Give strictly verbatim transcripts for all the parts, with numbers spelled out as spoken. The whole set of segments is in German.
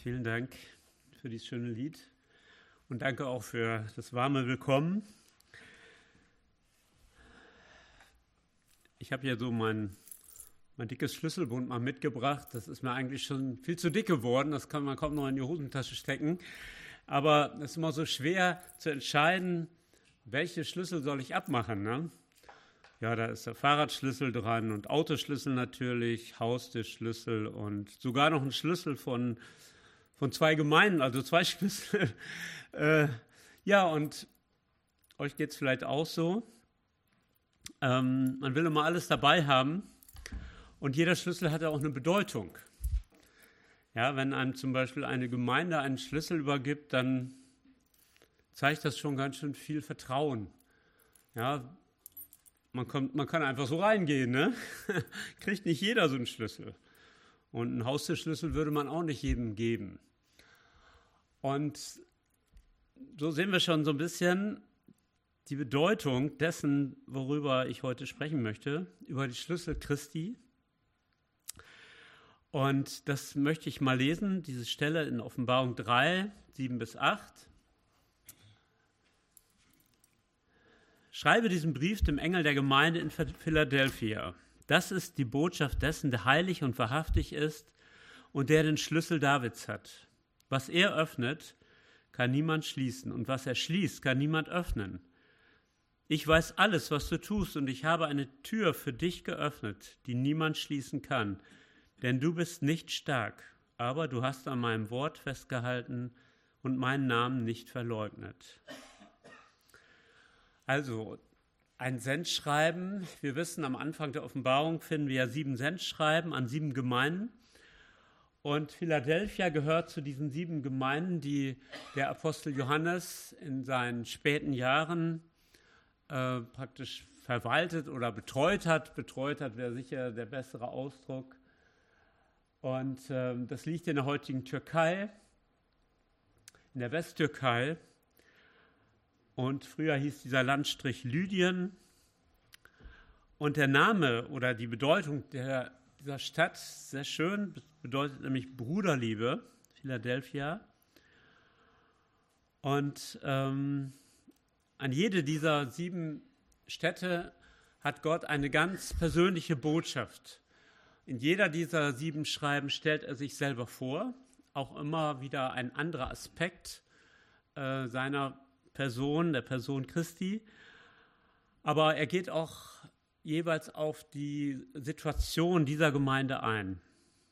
vielen Dank für dieses schöne Lied und danke auch für das warme Willkommen. Ich habe hier so mein, mein dickes Schlüsselbund mal mitgebracht. Das ist mir eigentlich schon viel zu dick geworden. Das kann man kaum noch in die Hosentasche stecken. Aber es ist immer so schwer zu entscheiden, welche Schlüssel soll ich abmachen, ne? Ja, da ist der Fahrradschlüssel dran und Autoschlüssel natürlich, Haustürschlüssel und sogar noch ein Schlüssel von, von zwei Gemeinden, also zwei Schlüssel. äh, ja, und euch geht es vielleicht auch so. Ähm, man will immer alles dabei haben und jeder Schlüssel hat ja auch eine Bedeutung. Ja, wenn einem zum Beispiel eine Gemeinde einen Schlüssel übergibt, dann zeigt das schon ganz schön viel Vertrauen. Ja, Man, kommt, man kann einfach so reingehen, ne? Kriegt nicht jeder so einen Schlüssel. Und einen Haustürschlüssel würde man auch nicht jedem geben. Und so sehen wir schon so ein bisschen die Bedeutung dessen, worüber ich heute sprechen möchte, über die Schlüssel Christi. Und das möchte ich mal lesen, diese Stelle in Offenbarung drei, sieben bis acht. Schreibe diesen Brief dem Engel der Gemeinde in Philadelphia. Das ist die Botschaft dessen, der heilig und wahrhaftig ist und der den Schlüssel Davids hat. Was er öffnet, kann niemand schließen, und was er schließt, kann niemand öffnen. Ich weiß alles, was du tust, und ich habe eine Tür für dich geöffnet, die niemand schließen kann. Denn du bist nicht stark, aber du hast an meinem Wort festgehalten und meinen Namen nicht verleugnet. Also, ein Sendschreiben, wir wissen, am Anfang der Offenbarung finden wir ja sieben Sendschreiben an sieben Gemeinden. Und Philadelphia gehört zu diesen sieben Gemeinden, die der Apostel Johannes in seinen späten Jahren äh, praktisch verwaltet oder betreut hat. Betreut hat wäre sicher der bessere Ausdruck. Und äh, das liegt in der heutigen Türkei, in der Westtürkei. Und früher hieß dieser Landstrich Lydien. Und der Name oder die Bedeutung der, dieser Stadt, sehr schön, bedeutet nämlich Bruderliebe, Philadelphia. Und ähm, an jede dieser sieben Städte hat Gott eine ganz persönliche Botschaft. In jeder dieser sieben Schreiben stellt er sich selber vor, auch immer wieder ein anderer Aspekt äh, seiner Person, der Person Christi, aber er geht auch jeweils auf die Situation dieser Gemeinde ein.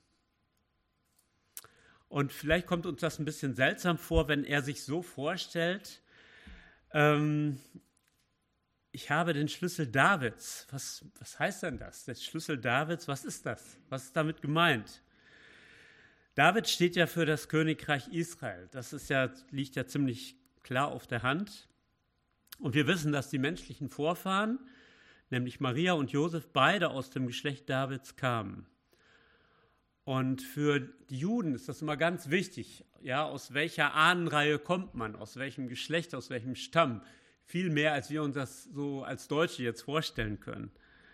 Und vielleicht kommt uns das ein bisschen seltsam vor, wenn er sich so vorstellt, ähm, ich habe den Schlüssel Davids. Was, was heißt denn das? Der Schlüssel Davids, was ist das? Was ist damit gemeint? David steht ja für das Königreich Israel. Das ist ja, liegt ja ziemlich klar auf der Hand. Und wir wissen, dass die menschlichen Vorfahren, nämlich Maria und Josef, beide aus dem Geschlecht Davids kamen. Und für die Juden ist das immer ganz wichtig, ja, aus welcher Ahnenreihe kommt man, aus welchem Geschlecht, aus welchem Stamm. Viel mehr, als wir uns das so als Deutsche jetzt vorstellen können.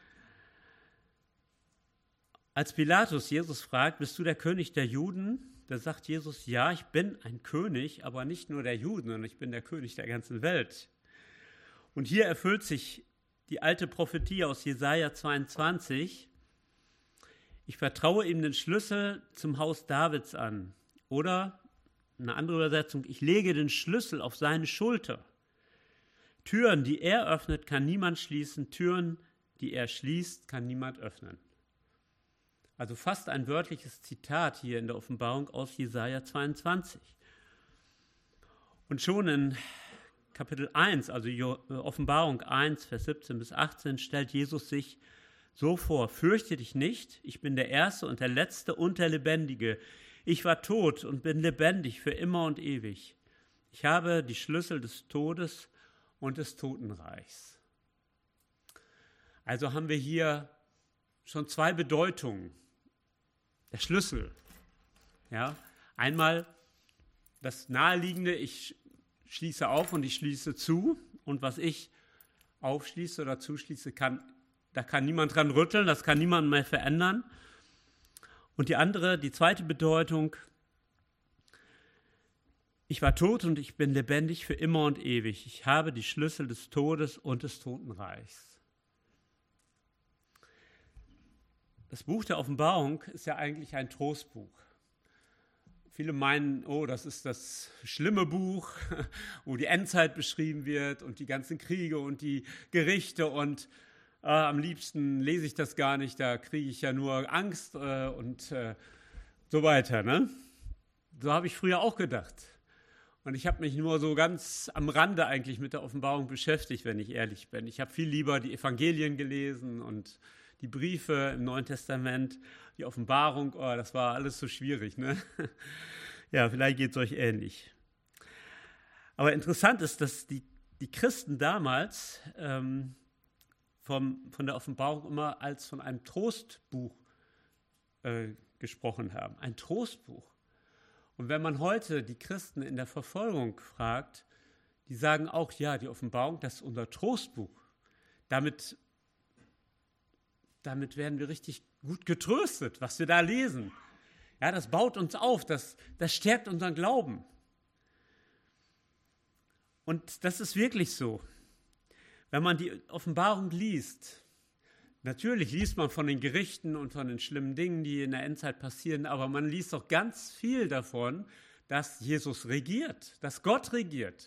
Als Pilatus Jesus fragt, bist du der König der Juden? Da sagt Jesus, ja, ich bin ein König, aber nicht nur der Juden, sondern ich bin der König der ganzen Welt. Und hier erfüllt sich die alte Prophetie aus Jesaja zweiundzwanzig. Ich vertraue ihm den Schlüssel zum Haus Davids an. Oder eine andere Übersetzung, ich lege den Schlüssel auf seine Schulter. Türen, die er öffnet, kann niemand schließen. Türen, die er schließt, kann niemand öffnen. Also fast ein wörtliches Zitat hier in der Offenbarung aus Jesaja zweiundzwanzig. Und schon in Kapitel eins, also Offenbarung eins, Vers siebzehn bis achtzehn, stellt Jesus sich so vor: Fürchte dich nicht, ich bin der Erste und der Letzte und der Lebendige. Ich war tot und bin lebendig für immer und ewig. Ich habe die Schlüssel des Todes und des Totenreichs. Also haben wir hier schon zwei Bedeutungen. Der Schlüssel, ja, einmal das Naheliegende, ich schließe auf und ich schließe zu, und was ich aufschließe oder zuschließe, kann, da kann niemand dran rütteln, das kann niemand mehr verändern. Und die andere, die zweite Bedeutung, Ich war tot und ich bin lebendig für immer und ewig. Ich habe die Schlüssel des Todes und des Totenreichs. Das Buch der Offenbarung ist ja eigentlich ein Trostbuch. Viele meinen, oh, das ist das schlimme Buch, wo die Endzeit beschrieben wird und die ganzen Kriege und die Gerichte und äh, am liebsten lese ich das gar nicht, da kriege ich ja nur Angst äh, und äh, so weiter. Ne? So habe ich früher auch gedacht. Und ich habe mich nur so ganz am Rande eigentlich mit der Offenbarung beschäftigt, wenn ich ehrlich bin. Ich habe viel lieber die Evangelien gelesen und die Briefe im Neuen Testament, die Offenbarung, oh, das war alles so schwierig. Ne? Ja, vielleicht geht es euch ähnlich. Aber interessant ist, dass die, die Christen damals ähm, vom, von der Offenbarung immer als von einem Trostbuch äh, gesprochen haben. Ein Trostbuch. Und wenn man heute die Christen in der Verfolgung fragt, die sagen auch, ja, die Offenbarung, das ist unser Trostbuch. Damit Damit werden wir richtig gut getröstet, was wir da lesen. Ja, das baut uns auf, das, das stärkt unseren Glauben. Und das ist wirklich so. Wenn man die Offenbarung liest, natürlich liest man von den Gerichten und von den schlimmen Dingen, die in der Endzeit passieren, aber man liest auch ganz viel davon, dass Jesus regiert, dass Gott regiert.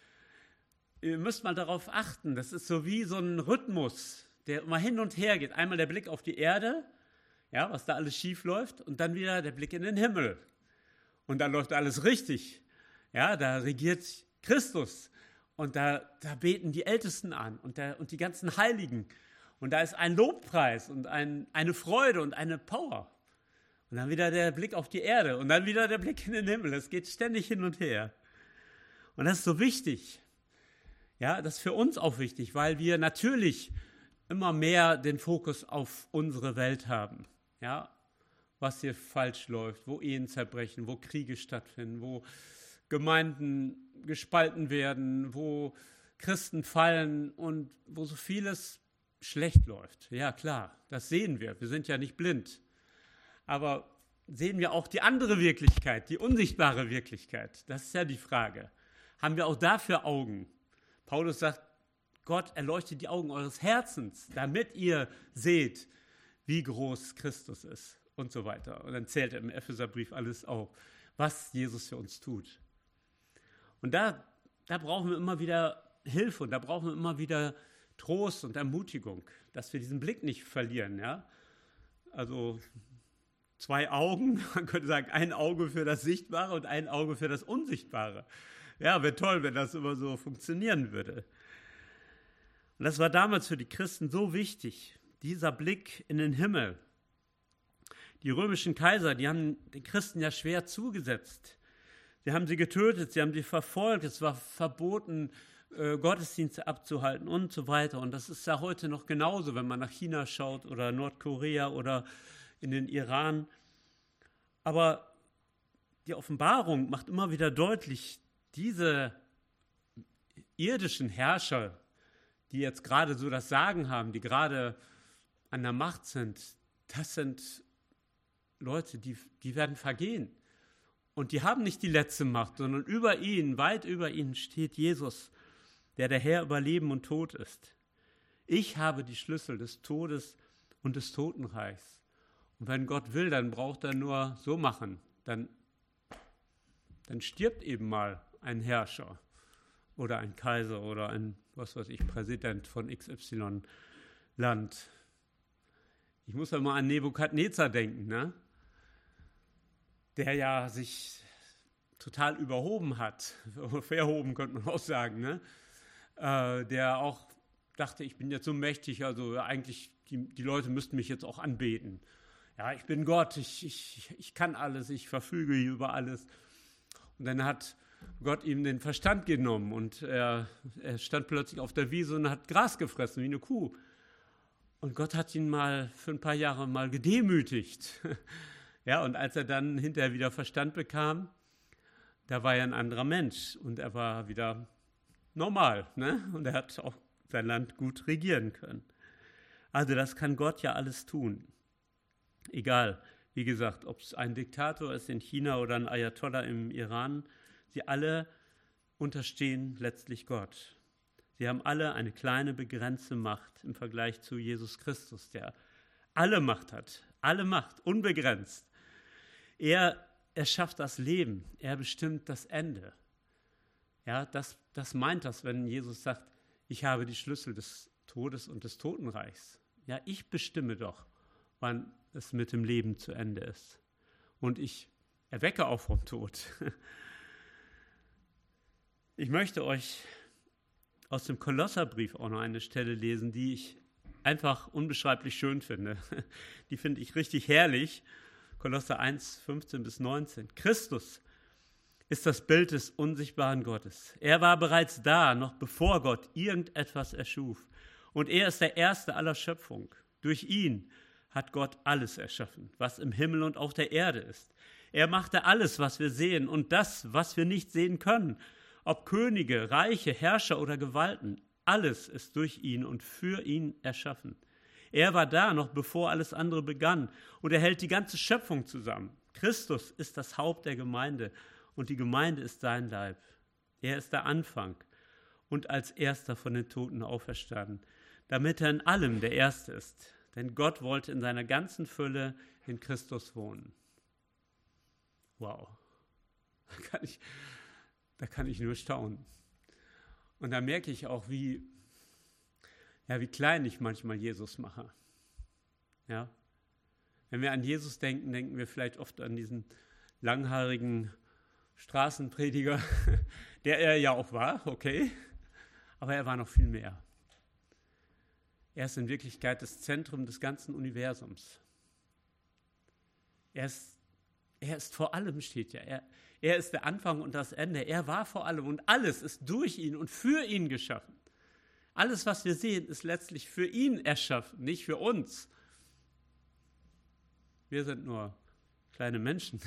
Ihr müsst mal darauf achten, das ist so wie so ein Rhythmus, der immer hin und her geht. Einmal der Blick auf die Erde, ja, was da alles schief läuft, und dann wieder der Blick in den Himmel. Und da läuft alles richtig. Ja, da regiert Christus. Und da, da beten die Ältesten an und, der, und die ganzen Heiligen. Und da ist ein Lobpreis und ein, eine Freude und eine Power. Und dann wieder der Blick auf die Erde und dann wieder der Blick in den Himmel. Es geht ständig hin und her. Und das ist so wichtig. Ja, das ist für uns auch wichtig, weil wir natürlich immer mehr den Fokus auf unsere Welt haben. Ja, was hier falsch läuft, wo Ehen zerbrechen, wo Kriege stattfinden, wo Gemeinden gespalten werden, wo Christen fallen und wo so vieles schlecht läuft. Ja, klar, das sehen wir. Wir sind ja nicht blind. Aber sehen wir auch die andere Wirklichkeit, die unsichtbare Wirklichkeit? Das ist ja die Frage. Haben wir auch dafür Augen? Paulus sagt, Gott erleuchtet die Augen eures Herzens, damit ihr seht, wie groß Christus ist und so weiter. Und dann zählt er im Epheserbrief alles auf, was Jesus für uns tut. Und da, da brauchen wir immer wieder Hilfe und da brauchen wir immer wieder Trost und Ermutigung, dass wir diesen Blick nicht verlieren. Ja? Also zwei Augen, man könnte sagen, ein Auge für das Sichtbare und ein Auge für das Unsichtbare. Ja, wäre toll, wenn das immer so funktionieren würde. Und das war damals für die Christen so wichtig, dieser Blick in den Himmel. Die römischen Kaiser, die haben den Christen ja schwer zugesetzt. Sie haben sie getötet, sie haben sie verfolgt, es war verboten, Gottesdienste abzuhalten und so weiter. Und das ist ja heute noch genauso, wenn man nach China schaut oder Nordkorea oder in den Iran. Aber die Offenbarung macht immer wieder deutlich, diese irdischen Herrscher, die jetzt gerade so das Sagen haben, die gerade an der Macht sind, das sind Leute, die, die werden vergehen. Und die haben nicht die letzte Macht, sondern über ihnen, weit über ihnen steht Jesus, der der Herr über Leben und Tod ist. Ich habe die Schlüssel des Todes und des Totenreichs. Und wenn Gott will, dann braucht er nur so machen. Dann, dann stirbt eben mal ein Herrscher oder ein Kaiser oder ein, was weiß ich, Präsident von X Y-Land. Ich muss ja mal an Nebukadnezar denken, ne? Der ja sich total überhoben hat, verhoben könnte man auch sagen, ne? Äh, der auch dachte, ich bin jetzt so mächtig, also eigentlich, die, die Leute müssten mich jetzt auch anbeten. Ja, ich bin Gott, ich, ich, ich kann alles, ich verfüge über alles. Und dann hat Gott ihm den Verstand genommen und er, er stand plötzlich auf der Wiese und hat Gras gefressen, wie eine Kuh. Und Gott hat ihn mal für ein paar Jahre mal gedemütigt. Ja, und als er dann hinterher wieder Verstand bekam, da war er ein anderer Mensch und er war wieder normal, ne? Und er hat auch sein Land gut regieren können. Also das kann Gott ja alles tun. Egal, wie gesagt, ob es ein Diktator ist in China oder ein Ayatollah im Iran, Sie alle unterstehen letztlich Gott. Sie haben alle eine kleine, begrenzte Macht im Vergleich zu Jesus Christus, der alle Macht hat, alle Macht, unbegrenzt. Er erschafft das Leben, er bestimmt das Ende. Ja, das, das meint das, wenn Jesus sagt, ich habe die Schlüssel des Todes und des Totenreichs. Ja, ich bestimme doch, wann es mit dem Leben zu Ende ist. Und ich erwecke auch vom Tod. Ich möchte euch aus dem Kolosserbrief auch noch eine Stelle lesen, die ich einfach unbeschreiblich schön finde. Die finde ich richtig herrlich. Kolosser eins, fünfzehn bis neunzehn. Christus ist das Bild des unsichtbaren Gottes. Er war bereits da, noch bevor Gott irgendetwas erschuf. Und er ist der Erste aller Schöpfung. Durch ihn hat Gott alles erschaffen, was im Himmel und auf der Erde ist. Er machte alles, was wir sehen und das, was wir nicht sehen können. Ob Könige, Reiche, Herrscher oder Gewalten, alles ist durch ihn und für ihn erschaffen. Er war da, noch bevor alles andere begann, und er hält die ganze Schöpfung zusammen. Christus ist das Haupt der Gemeinde und die Gemeinde ist sein Leib. Er ist der Anfang und als Erster von den Toten auferstanden, damit er in allem der Erste ist. Denn Gott wollte in seiner ganzen Fülle in Christus wohnen. Wow, da kann ich... Da kann ich nur staunen. Und da merke ich auch, wie, ja, wie klein ich manchmal Jesus mache. Ja? Wenn wir an Jesus denken, denken wir vielleicht oft an diesen langhaarigen Straßenprediger, der er ja auch war, okay, aber er war noch viel mehr. Er ist in Wirklichkeit das Zentrum des ganzen Universums. Er ist, er ist vor allem, steht ja, er Er ist der Anfang und das Ende. Er war vor allem und alles ist durch ihn und für ihn geschaffen. Alles, was wir sehen, ist letztlich für ihn erschaffen, nicht für uns. Wir sind nur kleine Menschen.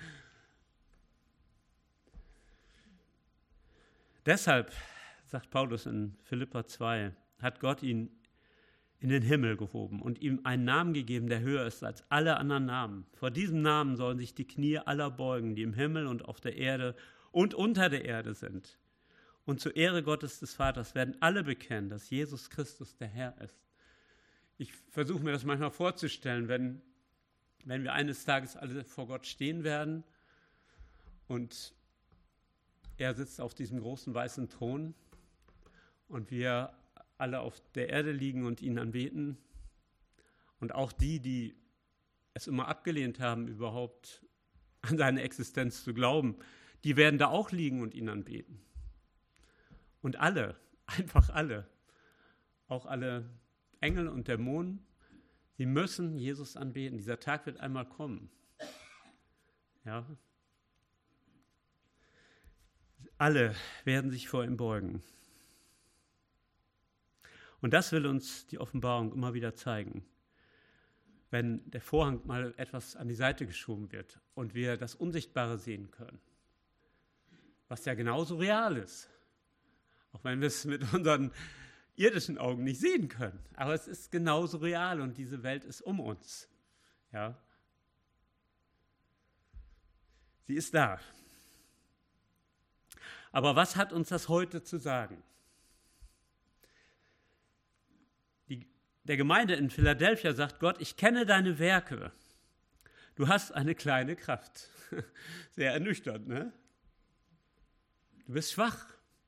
Deshalb, sagt Paulus in Philipper zwei, hat Gott ihn in den Himmel gehoben und ihm einen Namen gegeben, der höher ist als alle anderen Namen. Vor diesem Namen sollen sich die Knie aller beugen, die im Himmel und auf der Erde und unter der Erde sind. Und zur Ehre Gottes des Vaters werden alle bekennen, dass Jesus Christus der Herr ist. Ich versuche mir das manchmal vorzustellen, wenn, wenn wir eines Tages alle vor Gott stehen werden und er sitzt auf diesem großen weißen Thron und wir alle auf der Erde liegen und ihn anbeten. Und auch die, die es immer abgelehnt haben, überhaupt an seine Existenz zu glauben, die werden da auch liegen und ihn anbeten. Und alle, einfach alle, auch alle Engel und Dämonen, sie müssen Jesus anbeten. Dieser Tag wird einmal kommen. Ja. Alle werden sich vor ihm beugen. Und das will uns die Offenbarung immer wieder zeigen. Wenn der Vorhang mal etwas an die Seite geschoben wird und wir das Unsichtbare sehen können, was ja genauso real ist, auch wenn wir es mit unseren irdischen Augen nicht sehen können, aber es ist genauso real und diese Welt ist um uns. Ja. Sie ist da. Aber was hat uns das heute zu sagen? Der Gemeinde in Philadelphia sagt Gott, ich kenne deine Werke. Du hast eine kleine Kraft. Sehr ernüchternd, ne? Du bist schwach.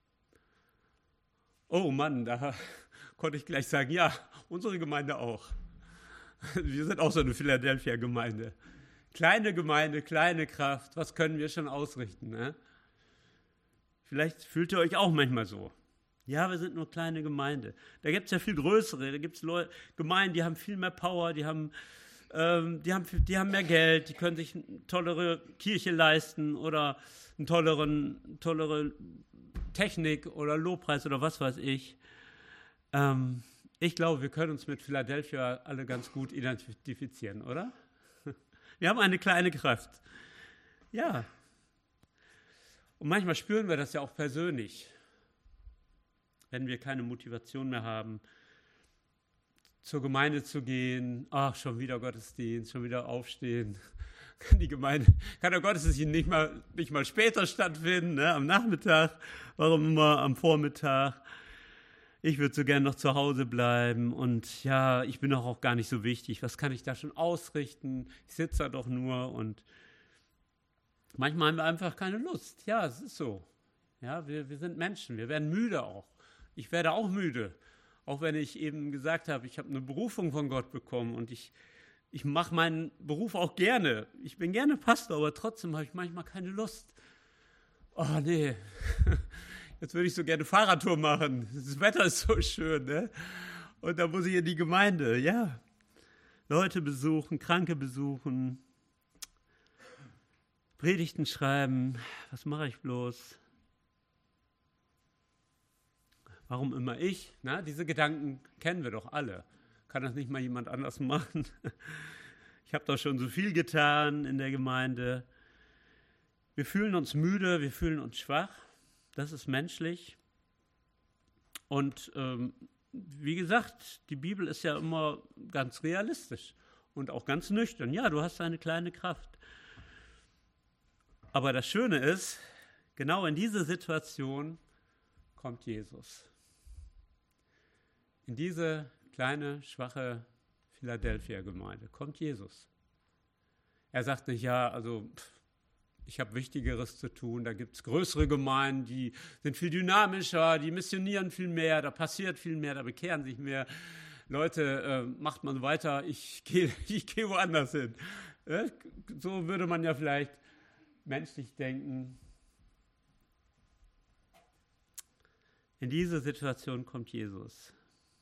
Oh Mann, da konnte ich gleich sagen, ja, unsere Gemeinde auch. Wir sind auch so eine Philadelphia-Gemeinde. Kleine Gemeinde, kleine Kraft, was können wir schon ausrichten, ne? Vielleicht fühlt ihr euch auch manchmal so. Ja, wir sind nur kleine Gemeinde. Da gibt es ja viel größere, da gibt es Leute, Gemeinden, die haben viel mehr Power, die haben, ähm, die, haben, die haben mehr Geld, die können sich eine tollere Kirche leisten oder eine tolleren, tollere Technik oder Lobpreis oder was weiß ich. Ähm, ich glaube, wir können uns mit Philadelphia alle ganz gut identifizieren, oder? Wir haben eine kleine Kraft. Ja. Und manchmal spüren wir das ja auch persönlich. Wenn wir keine Motivation mehr haben, zur Gemeinde zu gehen, ach, schon wieder Gottesdienst, schon wieder aufstehen, kann die Gemeinde, kann der Gottesdienst nicht mal, nicht mal später stattfinden, ne? Am Nachmittag, warum immer am Vormittag? Ich würde so gerne noch zu Hause bleiben und ja, ich bin doch auch gar nicht so wichtig. Was kann ich da schon ausrichten? Ich sitze da doch nur und manchmal haben wir einfach keine Lust. Ja, es ist so. Ja, wir, wir sind Menschen, wir werden müde auch. Ich werde auch müde, auch wenn ich eben gesagt habe, ich habe eine Berufung von Gott bekommen und ich, ich mache meinen Beruf auch gerne. Ich bin gerne Pastor, aber trotzdem habe ich manchmal keine Lust. Oh nee, jetzt würde ich so gerne Fahrradtour machen. Das Wetter ist so schön, ne? Und da muss ich in die Gemeinde, ja. Leute besuchen, Kranke besuchen, Predigten schreiben. Was mache ich bloß? Warum immer ich? Na, diese Gedanken kennen wir doch alle. Kann das nicht mal jemand anders machen? Ich habe doch schon so viel getan in der Gemeinde. Wir fühlen uns müde, wir fühlen uns schwach. Das ist menschlich. Und ähm, wie gesagt, die Bibel ist ja immer ganz realistisch und auch ganz nüchtern. Ja, du hast eine kleine Kraft. Aber das Schöne ist, genau in diese Situation kommt Jesus. In diese kleine, schwache Philadelphia-Gemeinde kommt Jesus. Er sagt nicht, ja, also pff, ich habe Wichtigeres zu tun, da gibt es größere Gemeinden, die sind viel dynamischer, die missionieren viel mehr, da passiert viel mehr, da bekehren sich mehr. Leute, äh, macht man weiter, ich gehe ich geh woanders hin. Ja, so würde man ja vielleicht menschlich denken. In diese Situation kommt Jesus.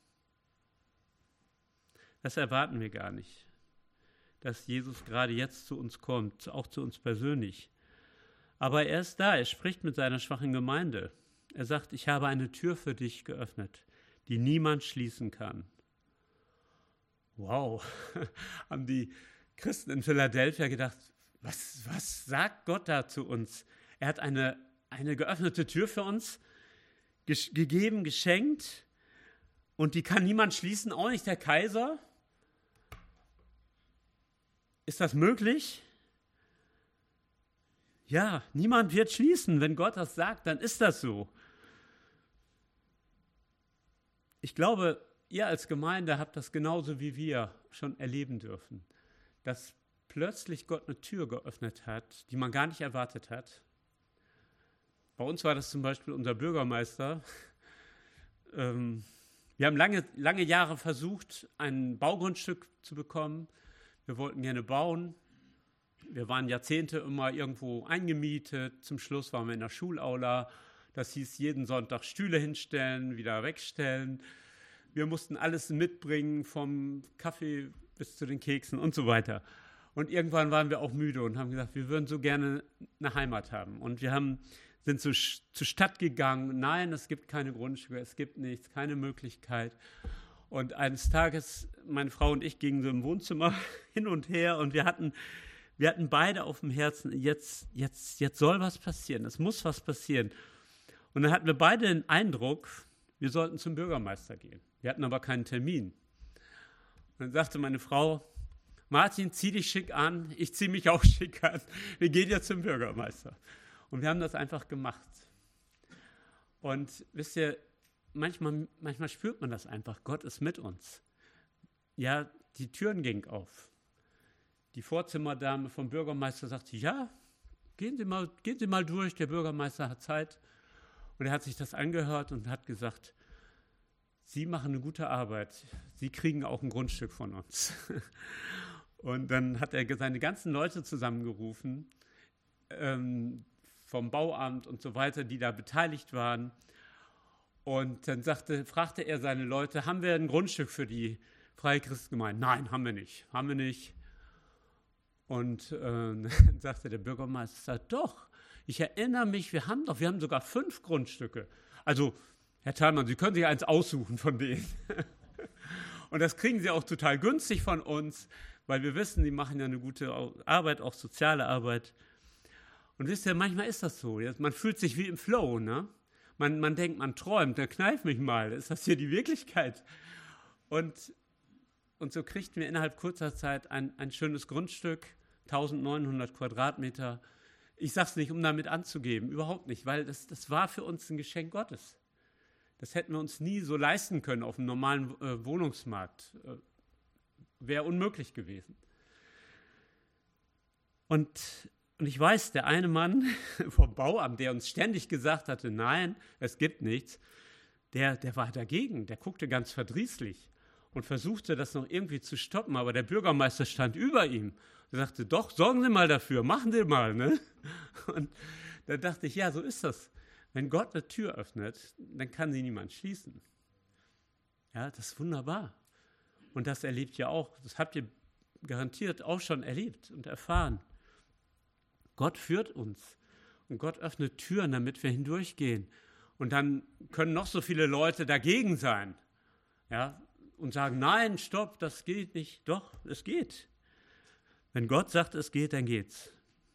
Das erwarten wir gar nicht, dass Jesus gerade jetzt zu uns kommt, auch zu uns persönlich. Aber er ist da, er spricht mit seiner schwachen Gemeinde. Er sagt, ich habe eine Tür für dich geöffnet, die niemand schließen kann. Wow, haben die Christen in Philadelphia gedacht, was, was sagt Gott da zu uns? Er hat eine, eine geöffnete Tür für uns ge- gegeben, geschenkt und die kann niemand schließen, auch nicht der Kaiser. Ist das möglich? Ja, niemand wird schließen. Wenn Gott das sagt, dann ist das so. Ich glaube, ihr als Gemeinde habt das genauso wie wir schon erleben dürfen, dass plötzlich Gott eine Tür geöffnet hat, die man gar nicht erwartet hat. Bei uns war das zum Beispiel unser Bürgermeister. Ähm, wir haben lange, lange Jahre versucht, ein Baugrundstück zu bekommen. Wir wollten gerne bauen. Wir waren Jahrzehnte immer irgendwo eingemietet. Zum Schluss waren wir in der Schulaula. Das hieß, jeden Sonntag Stühle hinstellen, wieder wegstellen. Wir mussten alles mitbringen, vom Kaffee bis zu den Keksen und so weiter. Und irgendwann waren wir auch müde und haben gesagt, wir würden so gerne eine Heimat haben. Und wir haben, sind so zur Stadt gegangen. Nein, es gibt keine Grundstücke, es gibt nichts, keine Möglichkeit. Und eines Tages, meine Frau und ich gingen so im Wohnzimmer hin und her und wir hatten, wir hatten beide auf dem Herzen, jetzt, jetzt, jetzt soll was passieren, es muss was passieren. Und dann hatten wir beide den Eindruck, wir sollten zum Bürgermeister gehen. Wir hatten aber keinen Termin. Und dann sagte meine Frau, Martin, zieh dich schick an, ich ziehe mich auch schick an, wir gehen jetzt zum Bürgermeister. Und wir haben das einfach gemacht. Und wisst ihr, Manchmal, manchmal spürt man das einfach, Gott ist mit uns. Ja, die Türen gingen auf. Die Vorzimmerdame vom Bürgermeister sagte, ja, gehen Sie mal, gehen Sie mal durch, der Bürgermeister hat Zeit. Und er hat sich das angehört und hat gesagt, Sie machen eine gute Arbeit, Sie kriegen auch ein Grundstück von uns. Und dann hat er seine ganzen Leute zusammengerufen, ähm, vom Bauamt und so weiter, die da beteiligt waren. Und dann sagte, fragte er seine Leute, haben wir ein Grundstück für die Freie Christengemeinde? Nein, haben wir nicht, haben wir nicht. Und äh, dann sagte der Bürgermeister, doch, ich erinnere mich, wir haben doch, wir haben sogar fünf Grundstücke. Also, Herr Thalmann, Sie können sich eins aussuchen von denen. Und das kriegen Sie auch total günstig von uns, weil wir wissen, die machen ja eine gute Arbeit, auch soziale Arbeit. Und wisst ihr, manchmal ist das so, man fühlt sich wie im Flow, ne? Man, man denkt, man träumt, dann kneif mich mal, ist das hier die Wirklichkeit? Und, und so kriegten wir innerhalb kurzer Zeit ein, ein schönes Grundstück eintausendneunhundert Quadratmeter. Ich sage es nicht, um damit anzugeben, überhaupt nicht, weil das, das war für uns ein Geschenk Gottes. Das hätten wir uns nie so leisten können auf dem normalen äh, Wohnungsmarkt. Äh, Wäre unmöglich gewesen. Und, und ich weiß, der eine Mann vom Bauamt, der uns ständig gesagt hatte, nein, es gibt nichts, der, der war dagegen, der guckte ganz verdrießlich und versuchte das noch irgendwie zu stoppen, aber der Bürgermeister stand über ihm und sagte, doch, sorgen Sie mal dafür, machen Sie mal. Ne? Und da dachte ich, ja, so ist das. Wenn Gott eine Tür öffnet, dann kann sie niemand schließen. Ja, das ist wunderbar. Und das erlebt ihr auch, das habt ihr garantiert auch schon erlebt und erfahren. Gott führt uns und Gott öffnet Türen, damit wir hindurchgehen. Und dann können noch so viele Leute dagegen sein, ja, und sagen, nein, stopp, das geht nicht. Doch, es geht. Wenn Gott sagt, es geht, dann geht's.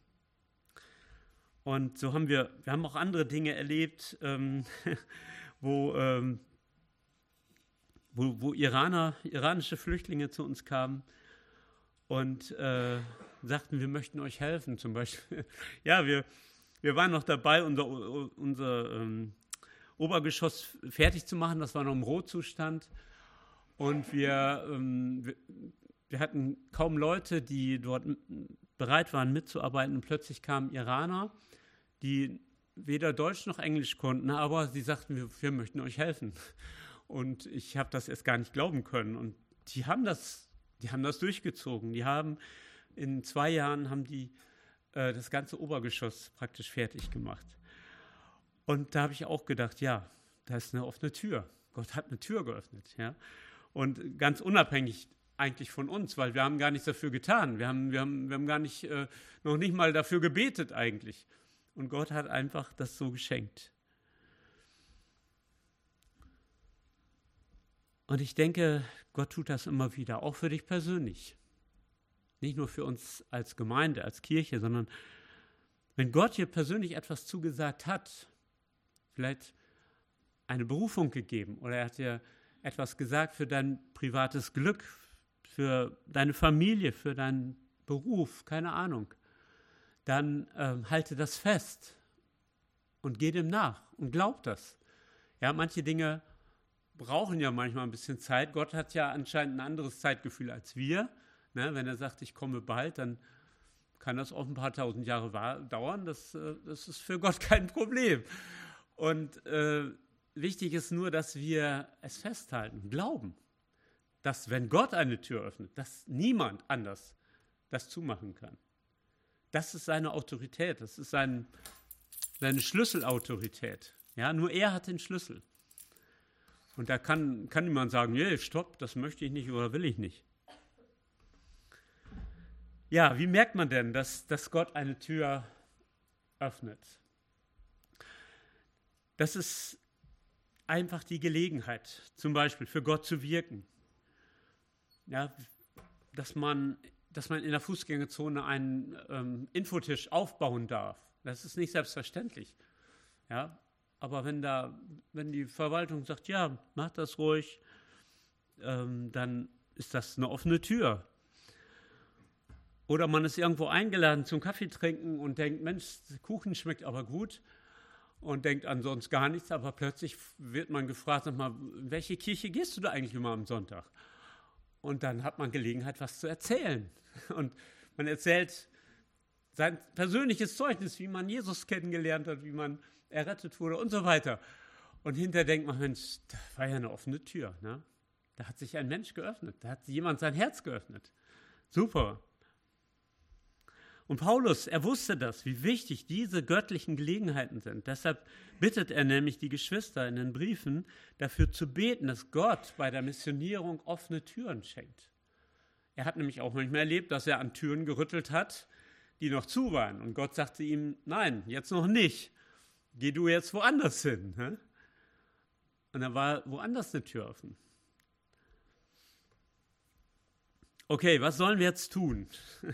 Und so haben wir, wir haben auch andere Dinge erlebt, ähm, wo, ähm, wo, wo Iraner, iranische Flüchtlinge zu uns kamen und äh, sagten, wir möchten euch helfen. Zum Beispiel, ja, wir, wir waren noch dabei, unser, unser ähm, Obergeschoss fertig zu machen. Das war noch im Rohzustand. Und wir, ähm, wir, wir hatten kaum Leute, die dort bereit waren mitzuarbeiten. Und plötzlich kamen Iraner, die weder Deutsch noch Englisch konnten, aber sie sagten, wir, wir möchten euch helfen. Und ich habe das erst gar nicht glauben können. Und die haben das, die haben das durchgezogen. Die haben in zwei Jahren haben die äh, das ganze Obergeschoss praktisch fertig gemacht. Und da habe ich auch gedacht, ja, da ist eine offene Tür. Gott hat eine Tür geöffnet. Ja? Und ganz unabhängig eigentlich von uns, weil wir haben gar nichts dafür getan. Wir haben, wir haben, wir haben gar nicht, äh, noch nicht mal dafür gebetet eigentlich. Und Gott hat einfach das so geschenkt. Und ich denke, Gott tut das immer wieder, auch für dich persönlich. Nicht nur für uns als Gemeinde, als Kirche, sondern wenn Gott dir persönlich etwas zugesagt hat, vielleicht eine Berufung gegeben oder er hat dir etwas gesagt für dein privates Glück, für deine Familie, für deinen Beruf, keine Ahnung, dann ähm, halte das fest und geh dem nach und glaub das. Ja, manche Dinge brauchen ja manchmal ein bisschen Zeit. Gott hat ja anscheinend ein anderes Zeitgefühl als wir. Ne? Wenn er sagt, ich komme bald, dann kann das auch ein paar tausend Jahre wa- dauern. Das, äh, das ist für Gott kein Problem. Und äh, wichtig ist nur, dass wir es festhalten, glauben, dass wenn Gott eine Tür öffnet, dass niemand anders das zumachen kann. Das ist seine Autorität, das ist sein, seine Schlüsselautorität. Ja, nur er hat den Schlüssel. Und da kann, kann niemand sagen, nee, stopp, das möchte ich nicht oder will ich nicht. Ja, wie merkt man denn, dass, dass Gott eine Tür öffnet? Das ist einfach die Gelegenheit, zum Beispiel für Gott zu wirken. Ja, dass man, dass man in der Fußgängerzone einen ähm, Infotisch aufbauen darf. Das ist nicht selbstverständlich. Ja, aber wenn da, wenn die Verwaltung sagt, ja, mach das ruhig, ähm, dann ist das eine offene Tür. Oder man ist irgendwo eingeladen zum Kaffee trinken und denkt, Mensch, der Kuchen schmeckt aber gut und denkt an sonst gar nichts, aber plötzlich wird man gefragt, sag mal, in welche Kirche gehst du da eigentlich immer am Sonntag? Und dann hat man Gelegenheit, was zu erzählen. Und man erzählt sein persönliches Zeugnis, wie man Jesus kennengelernt hat, wie man errettet wurde und so weiter. Und hinterher denkt man, Mensch, da war ja eine offene Tür. Ne? Da hat sich ein Mensch geöffnet, da hat jemand sein Herz geöffnet. Super. Und Paulus, er wusste das, wie wichtig diese göttlichen Gelegenheiten sind. Deshalb bittet er nämlich die Geschwister in den Briefen, dafür zu beten, dass Gott bei der Missionierung offene Türen schenkt. Er hat nämlich auch manchmal erlebt, dass er an Türen gerüttelt hat, die noch zu waren. Und Gott sagte ihm, nein, jetzt noch nicht. Geh du jetzt woanders hin. Und da war woanders eine Tür offen. Okay, was sollen wir jetzt tun?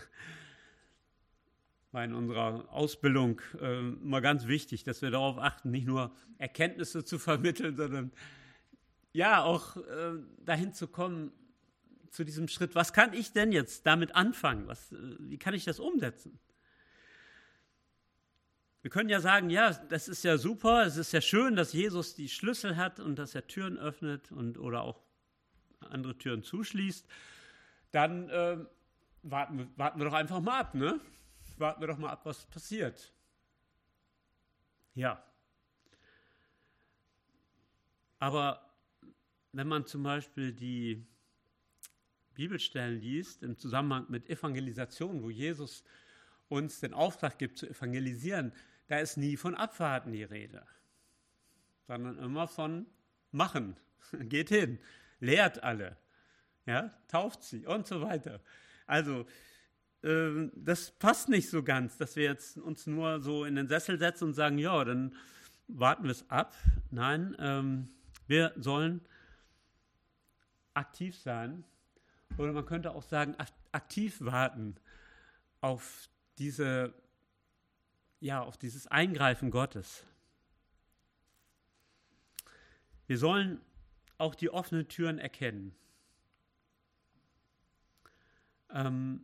War in unserer Ausbildung äh, immer ganz wichtig, dass wir darauf achten, nicht nur Erkenntnisse zu vermitteln, sondern ja auch äh, dahin zu kommen, zu diesem Schritt, was kann ich denn jetzt damit anfangen? Was, wie kann ich das umsetzen? Wir können ja sagen, ja, das ist ja super, es ist ja schön, dass Jesus die Schlüssel hat und dass er Türen öffnet und oder auch andere Türen zuschließt. Dann äh, warten, wir, warten wir doch einfach mal ab, ne? Warten wir doch mal ab, was passiert. Ja. Aber wenn man zum Beispiel die Bibelstellen liest im Zusammenhang mit Evangelisation, wo Jesus uns den Auftrag gibt zu evangelisieren, da ist nie von Abwarten die Rede, sondern immer von Machen. Geht hin, lehrt alle, ja, tauft sie und so weiter. Also äh, das passt nicht so ganz, dass wir jetzt uns nur so in den Sessel setzen und sagen, ja, dann warten wir es ab. Nein, ähm, wir sollen aktiv sein. Oder man könnte auch sagen, aktiv warten auf diese, ja, auf dieses Eingreifen Gottes. Wir sollen auch die offenen Türen erkennen. Ähm,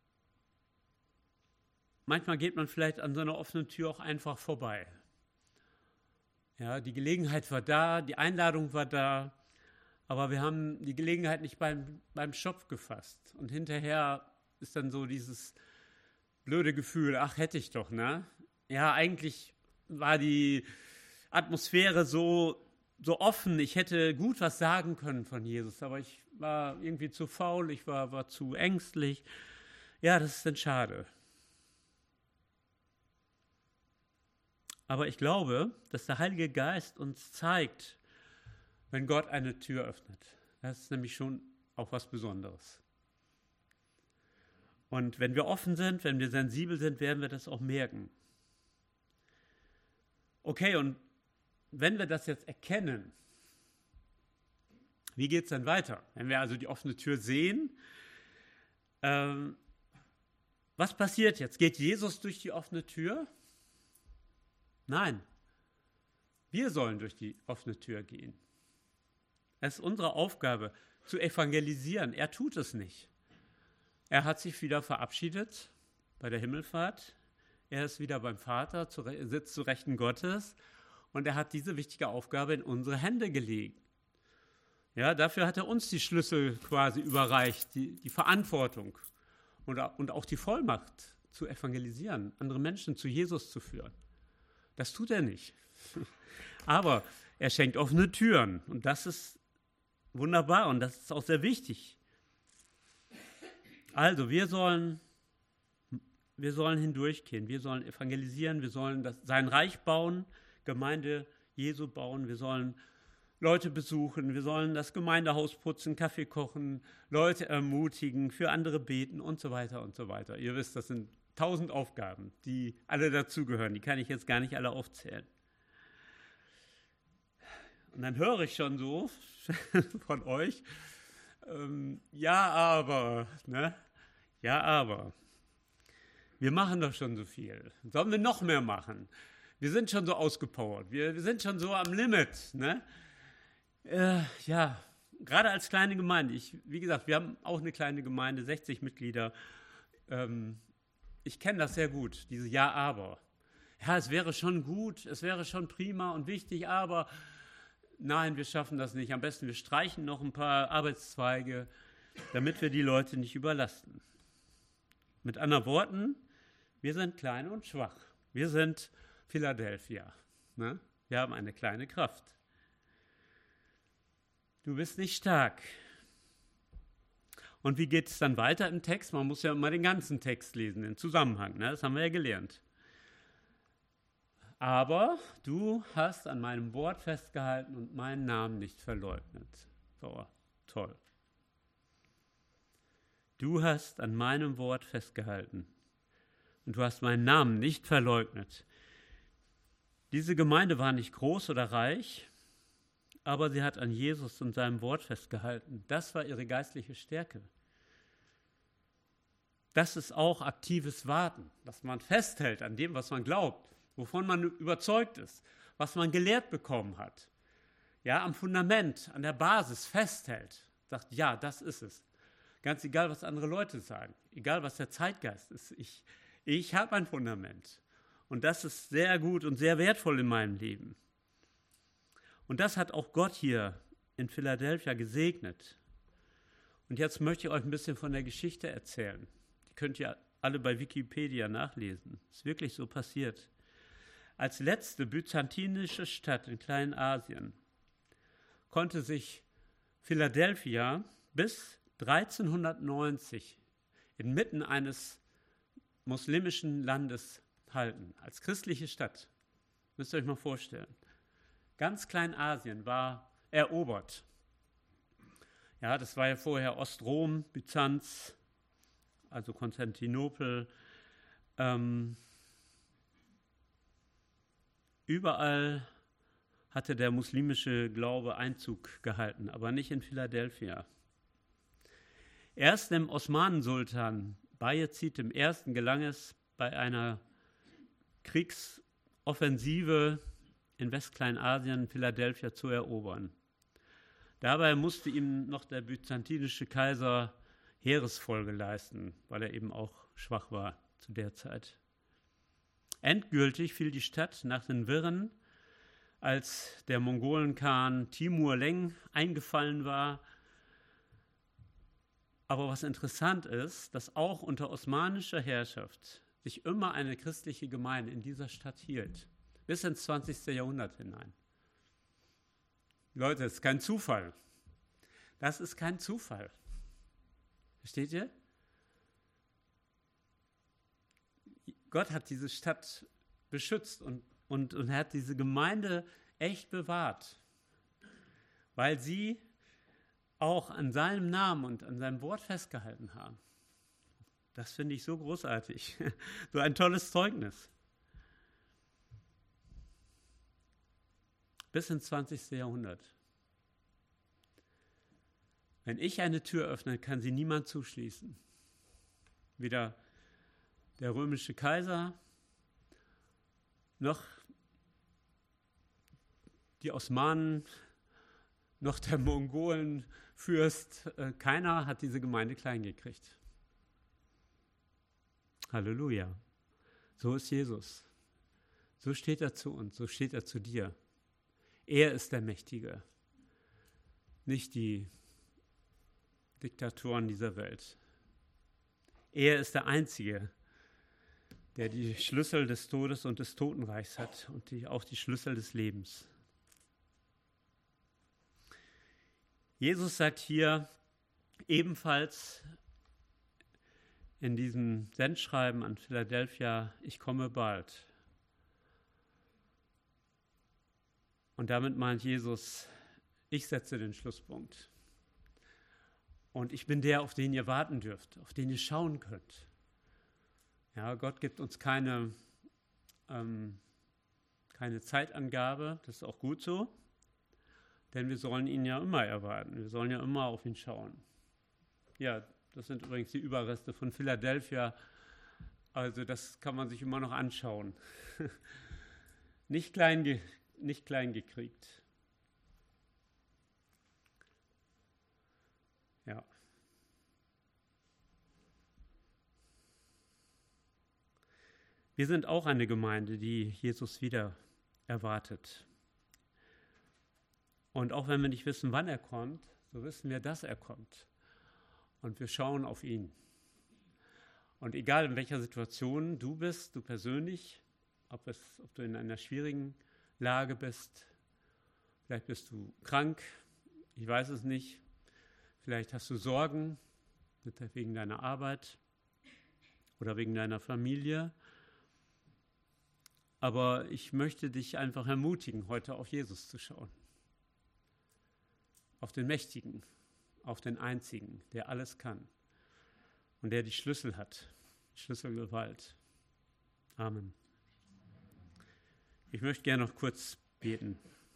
manchmal geht man vielleicht an so einer offenen Tür auch einfach vorbei. Ja, die Gelegenheit war da, die Einladung war da, aber wir haben die Gelegenheit nicht beim, beim Schopf gefasst. Und hinterher ist dann so dieses blöde Gefühl, ach, hätte ich doch, ne? Ja, eigentlich war die Atmosphäre so, so offen, ich hätte gut was sagen können von Jesus, aber ich war irgendwie zu faul, ich war, war zu ängstlich. Ja, das ist dann schade. Aber ich glaube, dass der Heilige Geist uns zeigt, wenn Gott eine Tür öffnet. Das ist nämlich schon auch was Besonderes. Und wenn wir offen sind, wenn wir sensibel sind, werden wir das auch merken. Okay, und wenn wir das jetzt erkennen, wie geht es dann weiter? Wenn wir also die offene Tür sehen, ähm, was passiert jetzt? Geht Jesus durch die offene Tür? Nein, wir sollen durch die offene Tür gehen. Es ist unsere Aufgabe, zu evangelisieren. Er tut es nicht. Er hat sich wieder verabschiedet bei der Himmelfahrt. Er ist wieder beim Vater, sitzt zu Rechten Gottes und er hat diese wichtige Aufgabe in unsere Hände gelegt. Ja, dafür hat er uns die Schlüssel quasi überreicht, die, die Verantwortung und, und auch die Vollmacht zu evangelisieren, andere Menschen zu Jesus zu führen. Das tut er nicht. Aber er schenkt offene Türen und das ist wunderbar und das ist auch sehr wichtig. Also wir sollen, wir sollen hindurchgehen, wir sollen evangelisieren, wir sollen das, sein Reich bauen, Gemeinde Jesu bauen, wir sollen Leute besuchen, wir sollen das Gemeindehaus putzen, Kaffee kochen, Leute ermutigen, für andere beten und so weiter und so weiter. Ihr wisst, das sind tausend Aufgaben, die alle dazugehören, die kann ich jetzt gar nicht alle aufzählen. Und dann höre ich schon so von euch, ähm, ja, aber, ne? Ja, aber. Wir machen doch schon so viel. Sollen wir noch mehr machen? Wir sind schon so ausgepowert. Wir, wir sind schon so am Limit, ne? Äh, ja, gerade als kleine Gemeinde. Ich, wie gesagt, wir haben auch eine kleine Gemeinde, sechzig Mitglieder. Ähm, ich kenne das sehr gut, diese Ja, aber. Ja, es wäre schon gut, es wäre schon prima und wichtig, aber nein, wir schaffen das nicht. Am besten, wir streichen noch ein paar Arbeitszweige, damit wir die Leute nicht überlasten. Mit anderen Worten, wir sind klein und schwach. Wir sind Philadelphia. Ne? Wir haben eine kleine Kraft. Du bist nicht stark. Und wie geht es dann weiter im Text? Man muss ja immer den ganzen Text lesen, den Zusammenhang. Ne? Das haben wir ja gelernt. Aber du hast an meinem Wort festgehalten und meinen Namen nicht verleugnet. So, toll. Du hast an meinem Wort festgehalten und du hast meinen Namen nicht verleugnet. Diese Gemeinde war nicht groß oder reich, aber sie hat an Jesus und seinem Wort festgehalten. Das war ihre geistliche Stärke. Das ist auch aktives Warten, dass man festhält an dem, was man glaubt, wovon man überzeugt ist, was man gelehrt bekommen hat. Ja, am Fundament, an der Basis festhält, sagt, ja, das ist es. Ganz egal, was andere Leute sagen, egal, was der Zeitgeist ist. Ich, ich habe ein Fundament. Und das ist sehr gut und sehr wertvoll in meinem Leben. Und das hat auch Gott hier in Philadelphia gesegnet. Und jetzt möchte ich euch ein bisschen von der Geschichte erzählen. Die könnt ihr alle bei Wikipedia nachlesen. Ist wirklich so passiert. Als letzte byzantinische Stadt in Kleinasien konnte sich Philadelphia bis dreizehnhundertneunzig inmitten eines muslimischen Landes halten, als christliche Stadt. Müsst ihr euch mal vorstellen. Ganz Kleinasien war erobert. Ja, das war ja vorher Ostrom, Byzanz, also Konstantinopel. Ähm, überall hatte der muslimische Glaube Einzug gehalten, aber nicht in Philadelphia. Erst dem Osmanensultan Bayezid I. gelang es, bei einer Kriegsoffensive in Westkleinasien Philadelphia zu erobern. Dabei musste ihm noch der byzantinische Kaiser Heeresfolge leisten, weil er eben auch schwach war zu der Zeit. Endgültig fiel die Stadt nach den Wirren, als der Mongolenkhan Timur Lenk eingefallen war. Aber was interessant ist, dass auch unter osmanischer Herrschaft sich immer eine christliche Gemeinde in dieser Stadt hielt, bis ins zwanzigste Jahrhundert hinein. Leute, das ist kein Zufall. Das ist kein Zufall. Versteht ihr? Gott hat diese Stadt beschützt und, und, und er hat diese Gemeinde echt bewahrt, weil sie auch an seinem Namen und an seinem Wort festgehalten haben. Das finde ich so großartig. So ein tolles Zeugnis. Bis ins zwanzigste Jahrhundert. Wenn ich eine Tür öffne, kann sie niemand zuschließen. Weder der römische Kaiser, noch die Osmanen, noch der Mongolenfürst. Keiner hat diese Gemeinde klein gekriegt. Halleluja. So ist Jesus. So steht er zu uns, so steht er zu dir. Er ist der Mächtige, nicht die Diktatoren dieser Welt. Er ist der Einzige, der die Schlüssel des Todes und des Totenreichs hat und die, auch die Schlüssel des Lebens. Jesus sagt hier ebenfalls in diesem Sendschreiben an Philadelphia, ich komme bald. Und damit meint Jesus, ich setze den Schlusspunkt. Und ich bin der, auf den ihr warten dürft, auf den ihr schauen könnt. Ja, Gott gibt uns keine, ähm, keine Zeitangabe, das ist auch gut so, denn wir sollen ihn ja immer erwarten, wir sollen ja immer auf ihn schauen. Ja, das sind übrigens die Überreste von Philadelphia, also das kann man sich immer noch anschauen. Nicht klein ge- nicht klein gekriegt. Ja. Wir sind auch eine Gemeinde, die Jesus wieder erwartet. Und auch wenn wir nicht wissen, wann er kommt, so wissen wir, dass er kommt. Und wir schauen auf ihn. Und egal in welcher Situation du bist, du persönlich, ob, es, ob du in einer schwierigen Lage bist, vielleicht bist du krank, ich weiß es nicht, vielleicht hast du Sorgen wegen deiner Arbeit oder wegen deiner Familie, aber ich möchte dich einfach ermutigen, heute auf Jesus zu schauen, auf den Mächtigen, auf den Einzigen, der alles kann und der die Schlüssel hat, die Schlüsselgewalt. Amen. Ich möchte gerne noch kurz beten.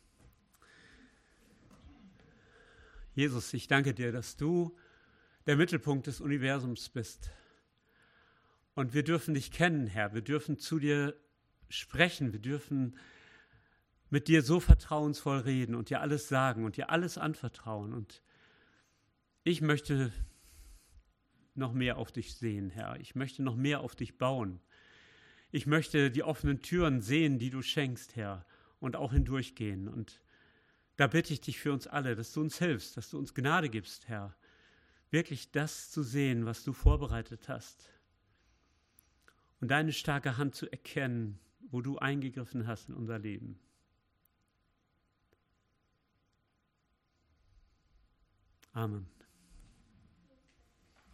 Jesus, ich danke dir, dass du der Mittelpunkt des Universums bist. Und wir dürfen dich kennen, Herr. Wir dürfen zu dir sprechen. Wir dürfen mit dir so vertrauensvoll reden und dir alles sagen und dir alles anvertrauen. Und ich möchte noch mehr auf dich sehen, Herr. Ich möchte noch mehr auf dich bauen. Ich möchte die offenen Türen sehen, die du schenkst, Herr, und auch hindurchgehen. Und da bitte ich dich für uns alle, dass du uns hilfst, dass du uns Gnade gibst, Herr, wirklich das zu sehen, was du vorbereitet hast. Und deine starke Hand zu erkennen, wo du eingegriffen hast in unser Leben. Amen.